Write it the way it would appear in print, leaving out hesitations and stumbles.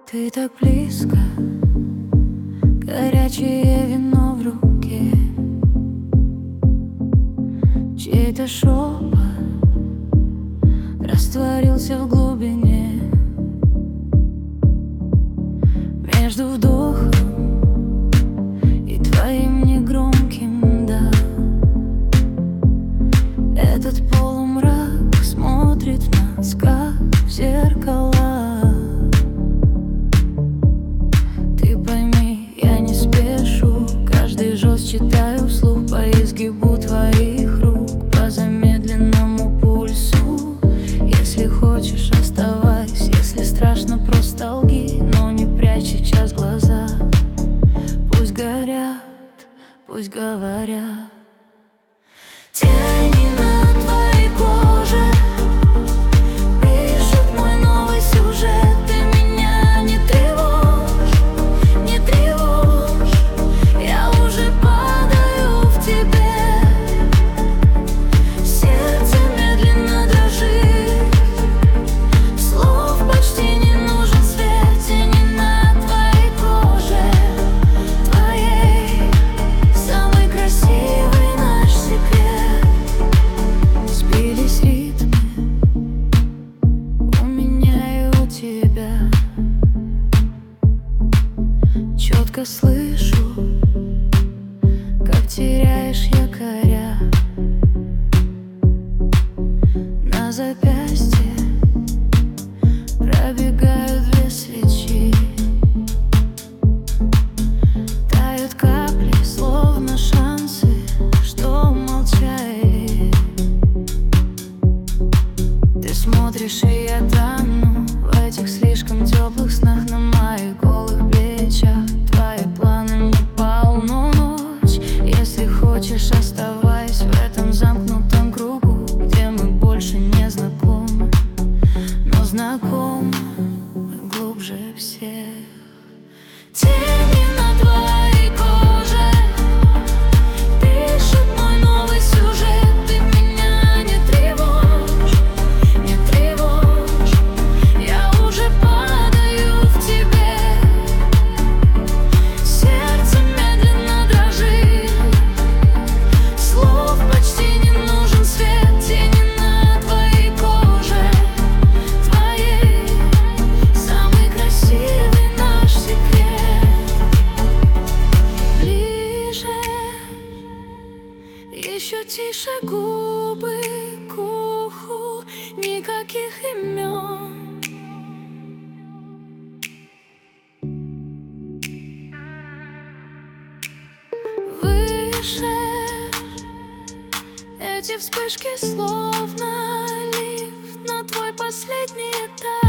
Ты так близко, горячее вино в руке, чей-то шепот растворился в глубине. Между вдохом и твоим негромким «да» этот полумрак смотрит в нас, как в зеркала. Ты пойми, я не спешу, каждый жест читаю вслух по изгибу твоих рук, по замедленному пульсу. Если хочешь, оставайся, если страшно, просто лги, но не прячь сейчас глаза. Пусть горят, пусть говорят. Тени на твоей коже пишут мой новый сюжет. Ты меня не тревожь, не тревожь. Я уже падаю в тебе. Сердце медленно дрожит, слов почти не нужен свет. Тени на твоей коже, твоей, самый красивый наш секрет. Сбились ритмы у меня и у тебя. Четко слышу, как теряешь якоря. На запястье пробегают две свечи, тают капли, словно шансы, что молчали. Ты смотришь, и я тону в этих слишком теплых снах на моих голых плечах. Твои планы не полну ночь. Если хочешь, оставайся в этом замкнутом кругу, где мы больше не знакомы, но знакомы глубже всех. Тени на твоей коже пишут мой новый сюжет. Ты меня не тревожь, не тревожь. Я уже падаю в тебе. Сердце медленно дрожит, слов почти не нужен свет. Тени на твоей коже, твоей, самый красивый наш секрет. Ближе, еще тише, губы к уху, никаких имен. Выше, эти вспышки словно лифт на твой последний этаж.